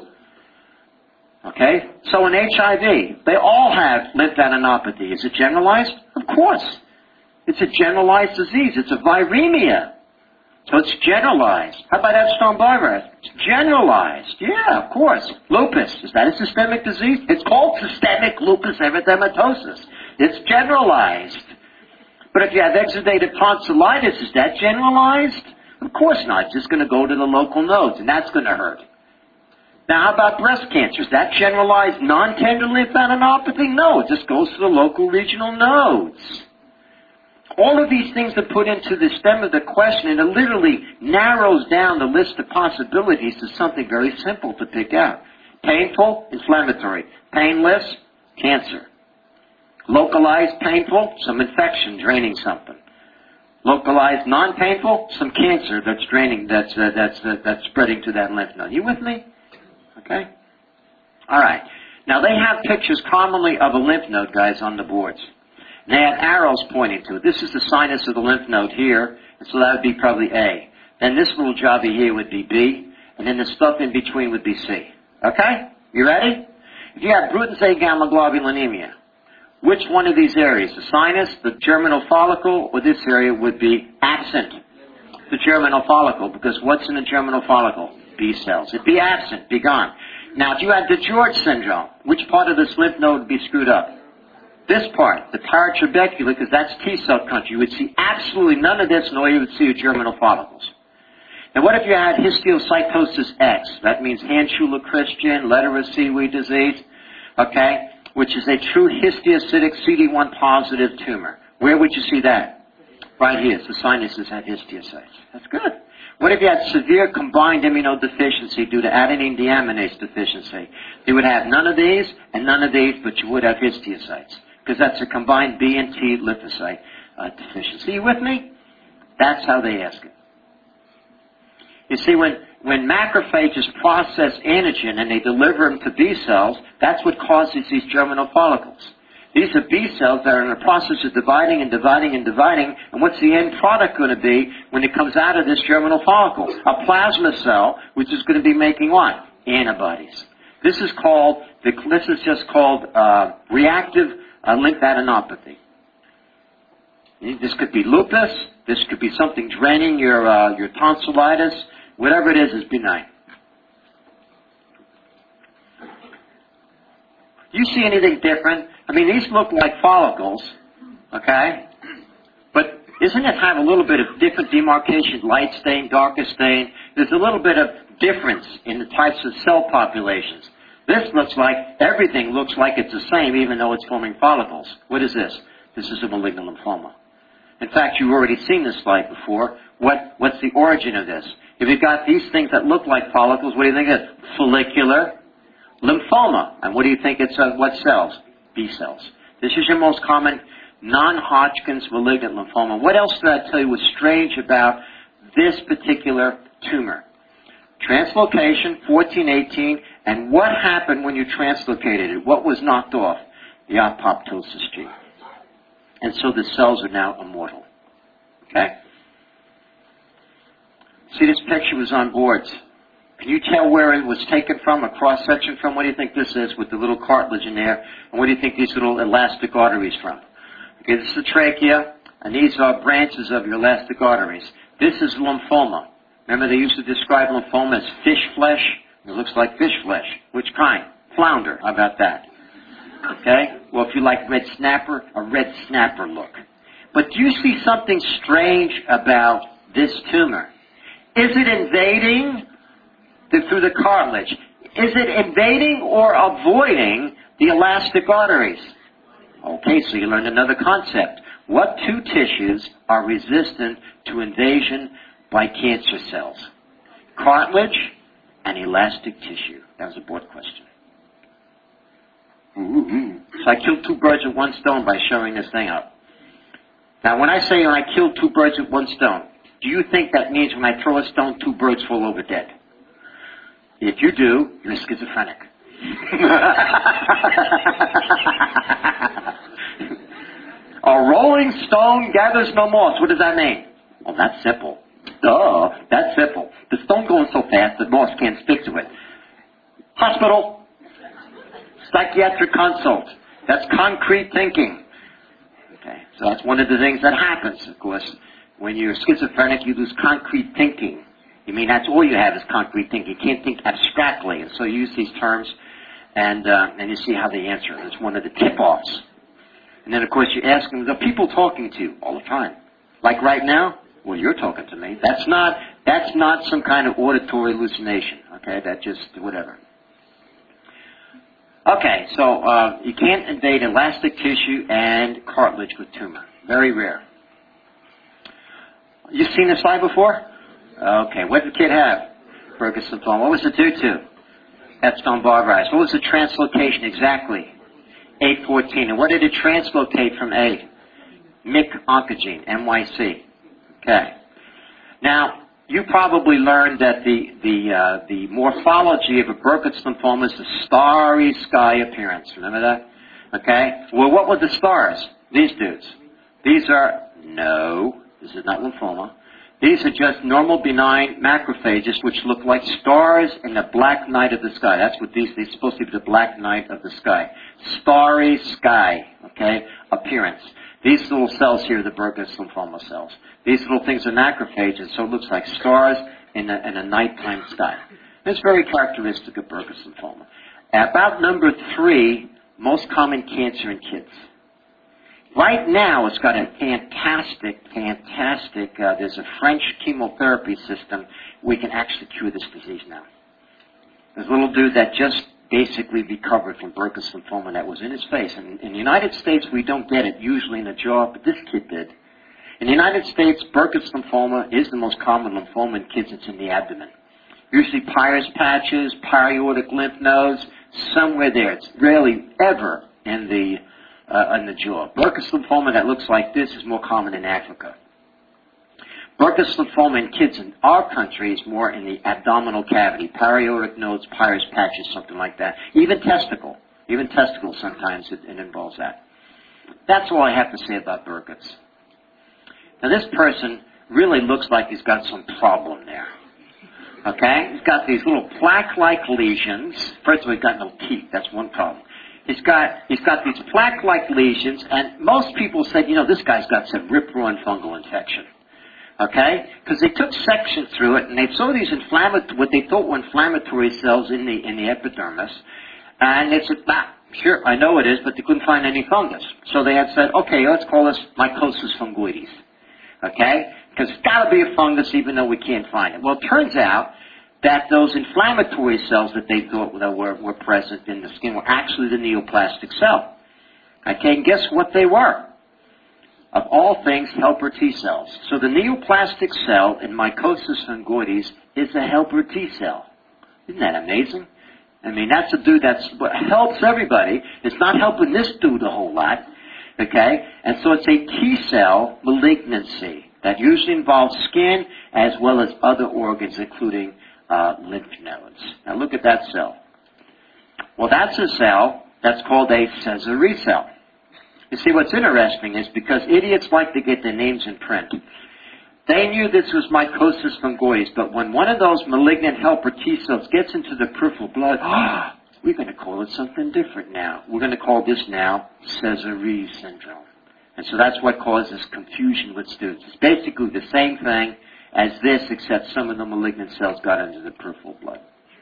Okay? So in H I V, they all have lymphadenopathy. Is it generalized? Of course. It's a generalized disease. It's a viremia. So it's generalized. How about Epstein-Barr? It's generalized. Yeah, of course. Lupus. Is that a systemic disease? It's called systemic lupus erythematosus. It's generalized. But if you have exudative tonsillitis, is that generalized? Of course not. It's just going to go to the local nodes, and that's going to hurt. Now, how about breast cancer? Is that generalized non-tender lymphadenopathy? No, it just goes to the local regional nodes. All of these things are put into the stem of the question, and it literally narrows down the list of possibilities to something very simple to pick out. Painful, inflammatory. Painless, cancer. Localized, painful, some infection draining something. Localized, non-painful, some cancer that's draining, that's uh, that's uh, that's spreading to that lymph node. You with me? Okay. All right. Now they have pictures commonly of a lymph node, guys, on the boards. And they have arrows pointing to it. This is the sinus of the lymph node here, and so that would be probably A. Then this little jobby here would be B, and then the stuff in between would be C. Okay? You ready? If you have Bruton's A gamma globulinemia, which one of these areas, the sinus, the germinal follicle, or this area would be absent? The germinal follicle, because what's in the germinal follicle? B cells. It'd be absent, be gone. Now, if you had DeGeorge syndrome, which part of this lymph node would be screwed up? This part, the paratrabecular, because that's T-cell country. You would see absolutely none of this, nor you would see your germinal follicles. Now, what if you had histiocytosis X? That means Hand-Schuller-Christian, letter of seaweed disease, okay, which is a true histiocytic C D one positive tumor. Where would you see that? Right here. The sinuses had histiocytes. That's good. What if you had severe combined immunodeficiency due to adenine deaminase deficiency? You would have none of these and none of these, but you would have histiocytes, because that's a combined B and T lymphocyte uh, deficiency. You with me? That's how they ask it. You see, when, when macrophages process antigen and they deliver them to B cells, that's what causes these germinal follicles. These are B cells that are in the process of dividing and dividing and dividing, and what's the end product going to be when it comes out of this germinal follicle? A plasma cell, which is going to be making what? Antibodies. This is called, this is just called uh, reactive uh, lymphadenopathy. This could be lupus, this could be something draining your, uh, your tonsillitis, whatever it is, is benign. Do you see anything different? I mean, these look like follicles, okay? But isn't it have a little bit of different demarcation, light stain, darker stain? There's a little bit of difference in the types of cell populations. This looks like, everything looks like it's the same, even though it's forming follicles. What is this? This is a malignant lymphoma. In fact, you've already seen this slide before. What, what's the origin of this? If you've got these things that look like follicles, what do you think it is? Follicular lymphoma. And what do you think it's of? What cells? B cells. This is your most common non-Hodgkin's malignant lymphoma. What else did I tell you was strange about this particular tumor? Translocation, fourteen eighteen, and what happened when you translocated it? What was knocked off? The apoptosis gene. And so the cells are now immortal. Okay? See, this picture was on boards. Can you tell where it was taken from, a cross-section from? What do you think this is with the little cartilage in there? And what do you think these little elastic arteries from? Okay, this is the trachea, and these are branches of your elastic arteries. This is lymphoma. Remember they used to describe lymphoma as fish flesh? It looks like fish flesh. Which kind? Flounder. How about that? Okay? Well, if you like red snapper, a red snapper look. But do you see something strange about this tumor? Is it invading the, through the cartilage? Is it invading or avoiding the elastic arteries? Okay, so you learned another concept. What two tissues are resistant to invasion by cancer cells? Cartilage and elastic tissue. That was a board question. Ooh, ooh. So I killed two birds with one stone by showing this thing up. Now, when I say I killed two birds with one stone, do you think that means when I throw a stone, two birds fall over dead? If you do, you're schizophrenic. A rolling stone gathers no moss. What does that mean? Well, that's simple. Duh, that's simple. The stone going so fast that moss can't stick to it. Hospital. Psychiatric consult. That's concrete thinking. Okay, so that's one of the things that happens, of course. When you're schizophrenic, you lose concrete thinking. You mean that's all you have is concrete thinking. You can't think abstractly. And so you use these terms, and uh, and you see how they answer. It's one of the tip-offs. And then, of course, you ask them, the people talking to you all the time. Like right now, well, you're talking to me. That's not, that's not some kind of auditory hallucination, okay? That just, whatever. Okay, so uh, you can't invade elastic tissue and cartilage with tumor. Very rare. You've seen this slide before? Okay, what did the kid have? Burkitt's lymphoma. What was it due to? Epstein-Barr virus. What was the translocation exactly? A fourteen. And what did it translocate from A? M Y C oncogene, M Y C. Okay. Now, you probably learned that the the uh, the morphology of a Burkitt's lymphoma is a starry sky appearance. Remember that? Okay. Well, what were the stars? These dudes. These are no. This is not lymphoma. These are just normal benign macrophages which look like stars in the black night of the sky. That's what these, these are supposed to be, the black night of the sky. Starry sky, okay, appearance. These little cells here are the Burkitt's lymphoma cells. These little things are macrophages, so it looks like stars in a, in a nighttime sky. It's very characteristic of Burkitt's lymphoma. About number three, most common cancer in kids. Right now, it's got a fantastic, fantastic, uh, there's a French chemotherapy system. We can actually cure this disease now. There's a little dude that just basically recovered from Burkitt's lymphoma that was in his face. And in the United States, we don't get it usually in the jaw, but this kid did. In the United States, Burkitt's lymphoma is the most common lymphoma in kids. It's in the abdomen. Usually Peyer's patches, peri-aortic lymph nodes, somewhere there. It's rarely ever in the Uh, in the jaw. Burkitt's lymphoma that looks like this is more common in Africa. Burkitt's lymphoma in kids in our country is more in the abdominal cavity, peri-aortic nodes, Peyer's patches, something like that. Even testicle. Even testicle sometimes it, it involves that. That's all I have to say about Burkitt's. Now this person really looks like he's got some problem there. Okay? He's got these little plaque-like lesions. First of all, he's got no teeth. That's one problem. He's got, he's got these plaque-like lesions, and most people said, you know, this guy's got some rip-roaring fungal infection. Okay? Because they took sections through it, and they saw these inflammatory, what they thought were inflammatory cells in the, in the epidermis. And they said, ah, sure, I know it is, but they couldn't find any fungus. So they had said, okay, let's call this mycosis fungoides. Okay? Because it's got to be a fungus even though we can't find it. Well, it turns out that those inflammatory cells that they thought were, were present in the skin were actually the neoplastic cell. Okay, and guess what they were? Of all things, helper T cells. So the neoplastic cell in mycosis fungoides is a helper T cell. Isn't that amazing? I mean, that's a dude that helps everybody. It's not helping this dude a whole lot. Okay? And so it's a T cell malignancy that usually involves skin as well as other organs, including Uh, lymph nodes. Now look at that cell. Well, that's a cell that's called a Sézary cell. You see, what's interesting is because idiots like to get their names in print. They knew this was mycosis fungoides, but when one of those malignant helper T cells gets into the peripheral blood, oh, we're going to call it something different now. We're going to call this now Sézary syndrome. And so that's what causes confusion with students. It's basically the same thing as this, except some of the malignant cells got into the peripheral blood.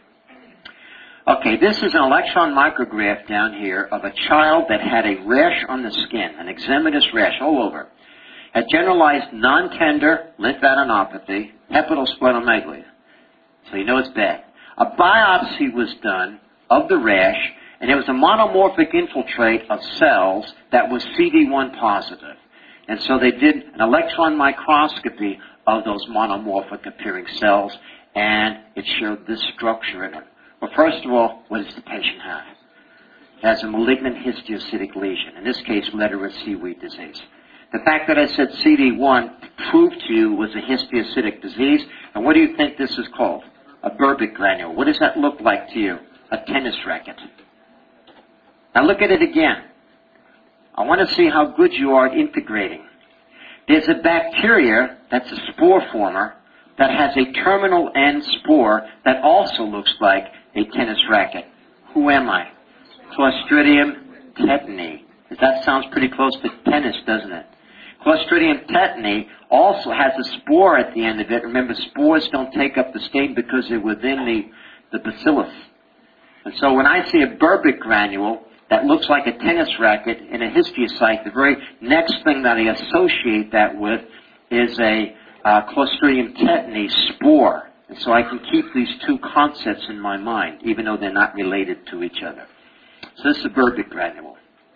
Okay, this is an electron micrograph down here of a child that had a rash on the skin, an eczematous rash all over. Had generalized non-tender lymphadenopathy, hepatosplenomegaly. So you know it's bad. A biopsy was done of the rash, and it was a monomorphic infiltrate of cells that was C D one positive. And so they did an electron microscopy of those monomorphic appearing cells, and it showed this structure in it. Well, first of all, what does the patient have? It has a malignant histiocytic lesion, in this case, Lederer seaweed disease. The fact that I said C D one proved to you was a histiocytic disease. And what do you think this is called? A Burbick granule. What does that look like to you? A tennis racket. Now look at it again. I want to see how good you are at integrating. There's a bacteria that's a spore former that has a terminal end spore that also looks like a tennis racket. Who am I? Clostridium tetani. That sounds pretty close to tennis, doesn't it? Clostridium tetani also has a spore at the end of it. Remember, spores don't take up the stain because they're within the, the bacillus. And so when I see a Burbick granule that looks like a tennis racket in a histiocyte, the very next thing that I associate that with is a uh, Clostridium tetani spore. And so I can keep these two concepts in my mind, even though they're not related to each other. So this is a Burbick granule.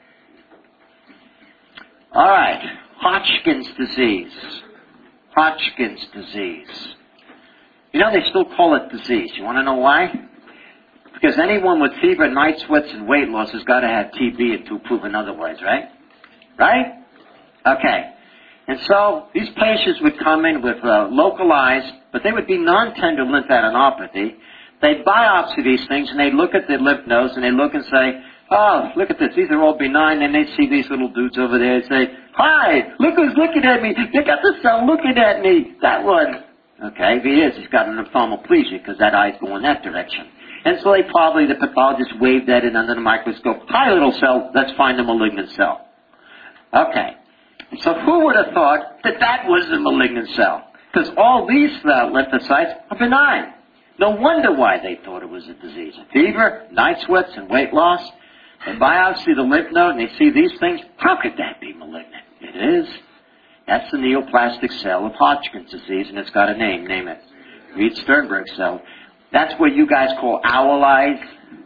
All right, Hodgkin's disease. Hodgkin's disease. You know, they still call it disease. You want to know why? Because anyone with fever, night sweats, and weight loss has got to have T B until proven otherwise, right? Right? Okay. And so these patients would come in with uh, localized, but they would be non-tender lymphadenopathy. They'd biopsy these things, and they'd look at their lymph nodes, and they'd look and say, oh, look at this. These are all benign. And they'd see these little dudes over there and say, hi, look who's looking at me. They got the cell looking at me. That one. Okay, he is. He's got an ophthalmoplegia because that eye's going that direction. And so they probably, the pathologist waved that in under the microscope. Hi, little cell. Let's find a malignant cell. Okay. So who would have thought that that was a malignant cell? Because all these uh, lymphocytes are benign. No wonder why they thought it was a disease. Fever, night sweats, and weight loss. They biopsy the lymph node and they see these things. How could that be malignant? It is. That's the neoplastic cell of Hodgkin's disease, and it's got a name. Name it. Reed-Sternberg cell. That's what you guys call owl eyes.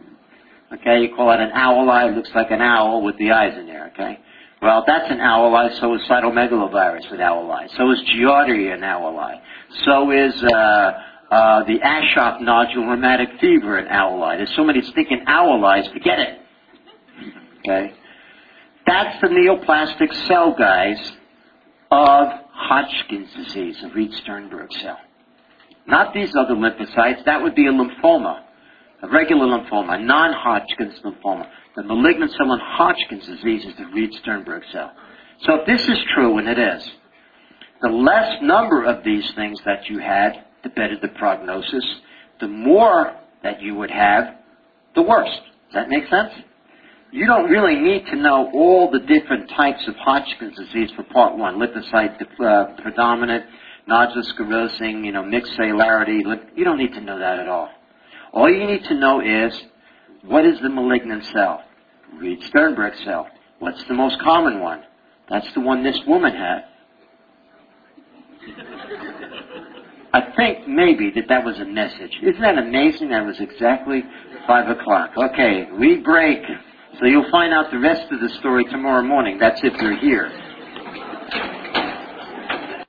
Okay, you call it an owl eye. It looks like an owl with the eyes in there, okay? Well, that's an owl eye. So is cytomegalovirus with owl eye. So is Giardia an owl eye. So is uh, uh, the Aschoff nodule rheumatic fever an owl eye. There's so many stinking owl eyes, forget it. Okay? That's the neoplastic cell, guys, of Hodgkin's disease, a Reed-Sternberg cell. Not these other lymphocytes. That would be a lymphoma, a regular lymphoma, a non-Hodgkin's lymphoma. The malignant cell in Hodgkin's disease is the Reed-Sternberg cell. So if this is true, and it is, the less number of these things that you had, the better the prognosis. The more that you would have, the worse. Does that make sense? You don't really need to know all the different types of Hodgkin's disease for part one. Lymphocyte uh, predominant, nodular sclerosing, you know, mixed cellularity. You don't need to know that at all. All you need to know is, what is the malignant cell? Reed-Sternberg cell. What's the most common one? That's the one this woman had. I think maybe that that was a message. Isn't that amazing? That was exactly five o'clock. Okay, we break. So you'll find out the rest of the story tomorrow morning. That's if you're here.